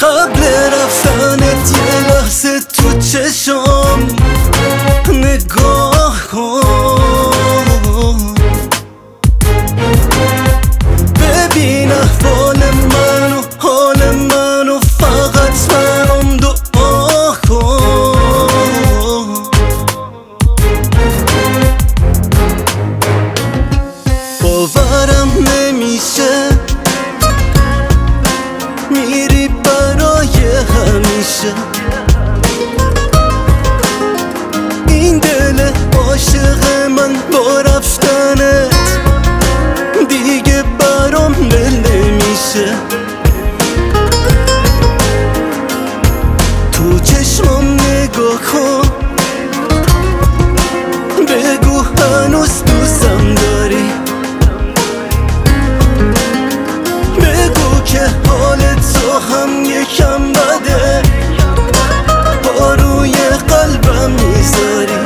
قبل رفتنت یه لحظه تو چشم نگاه کن، ببین احوال منو، حال منو، فقط منم دعا کن. باورم نمیشه میری برای همیشه، این دل عاشق من با رفتنت دیگه برام دل نمیشه. تو چشمم نگاه کن، بگو هنوز دوستم داری، بگو که حال تو هم یکم بده، با روی قلبم میذاری.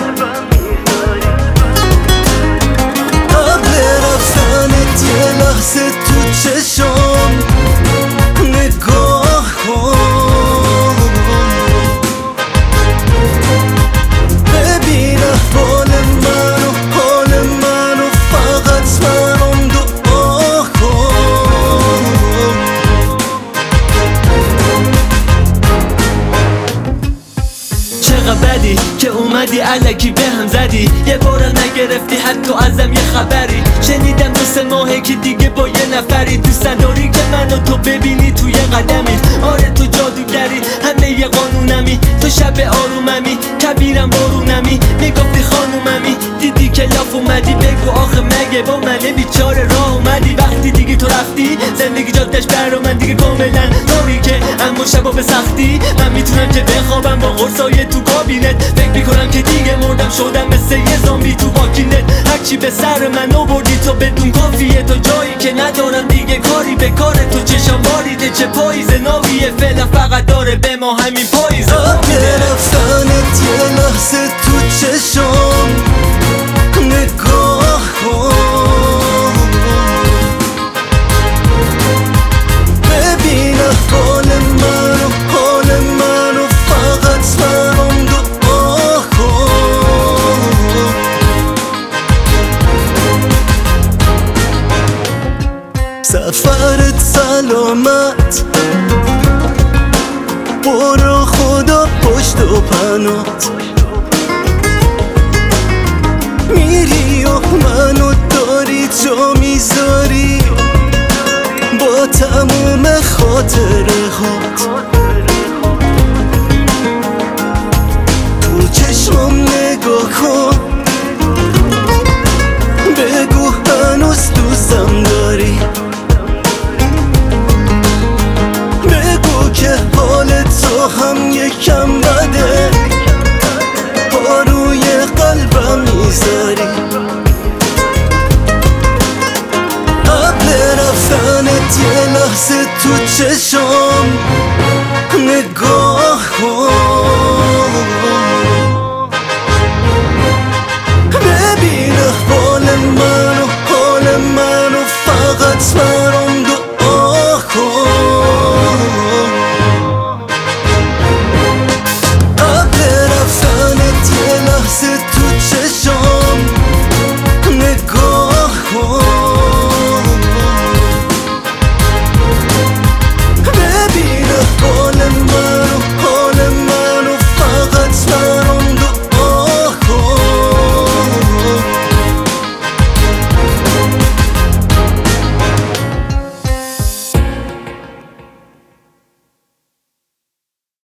قبل رفتنت یه لحظه تو چشم نگاه کن، ببین احوال منو، حال منو، فقط منم دعا کن. چقدر بدی که اومدی الکی به هم زدی، یه بار نگرفتی حتی ازم یه خبری. شنیدم 2-3 ماهه که دیگه با یه نفری، دوست نداری که منو تو ببینی توی قدمی. آره تو جادوگری، همه یه قانونمی، تو شب آروممی، کبیرم بارونمی. میگفتی خانوممی، دیدی که لاف اومدی، بگو آخه مگه با من بیچاره راه اومدی. وقتی دیگه تو رفتی زندگی جادش برا من دیگه کاملا تاریکه، اما شبا به سختی من میتونم که بخوابم با قرصای تو کابینت. فکر میکنم که دیگه مردم، شدم مثل یه زامبی تو واکینت. هرچی به سر من آوردی تو بدون کافیه، تو جایی که ندارم دیگه کاری به کار تو. چشم باریده چه پاییز ناویه، فعلا فقط داره به ما همین پاییزه. قبل رفتنت یه لحظه تو چشم نگاه کن، ببین احوال منو، حال منو، فقط منم دعا کن. سفرت سلامت، برو خدا پشت و پنات، میری و منو داری جا میذاری با تموم خاطره هات. تو چشمم نگاه کن، بگو هنوز دوستم داری، بگو که حال تو هم یکم بده، با روی قلبم میذاری.